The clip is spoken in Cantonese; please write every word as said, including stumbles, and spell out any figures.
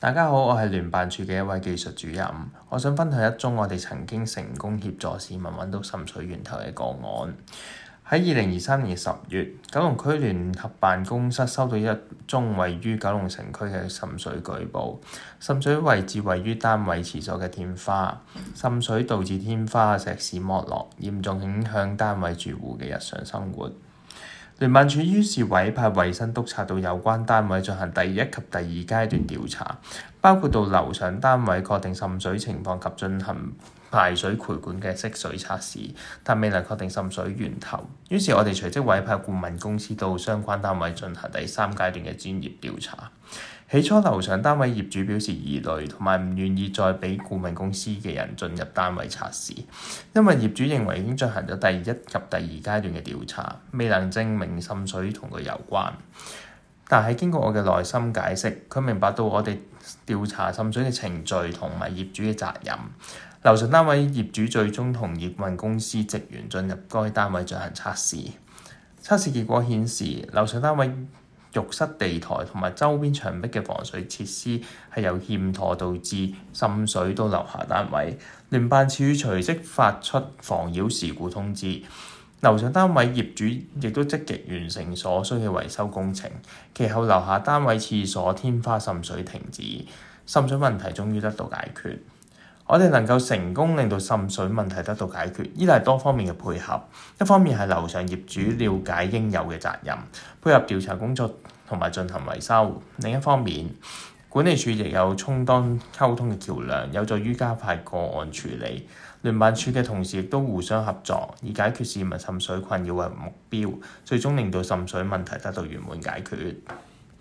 大家好，我係聯辦處嘅一位技術主任，我想分享一宗我哋曾經成功協助市民揾到滲水源頭嘅個案。喺二零二三年十月，九龍區聯合辦公室收到一宗位於九龍城區嘅滲水舉報，滲水位置位於單位廁所嘅天花，滲水導致天花石屎剝落，嚴重影響單位住戶嘅日常生活。聯辦處於是委派衛生督察到有關單位進行第一及第二階段調查，包括到樓上單位確定滲水情況及進行排水渠管嘅析水測試，但未能確定滲水源頭。於是我哋隨即委派顧問公司到相關單位進行第三階段嘅專業調查。起初樓上單位業主表示疑慮，同埋唔願意再俾顧問公司嘅人進入單位測試，因為業主認為已經進行咗第一及第二階段嘅調查，未能證明滲水同佢有關。但係經過我嘅耐心解釋，佢明白到我哋調查滲水嘅程序同埋業主嘅責任。樓上單位業主最終同業問公司職員進入該單位進行測試，測試結果顯示樓上單位浴室地台同埋周邊牆壁嘅防水設施係有欠妥，導致滲水到樓下單位。聯辦處隨即發出妨擾事故通知，樓上單位業主亦都積極完成所需嘅維修工程。其後樓下單位廁所天花滲水停止，滲水問題終於得到解決。我哋能夠成功令到滲水問題得到解決，依賴多方面嘅配合。一方面係樓上業主了解應有嘅責任，配合調查工作同埋進行維修；另一方面，管理處亦有充當溝通嘅橋樑，有助於加快個案處理。聯辦處嘅同事亦都互相合作，以解決市民滲水困擾為目標，最終令到滲水問題得到圓滿解決。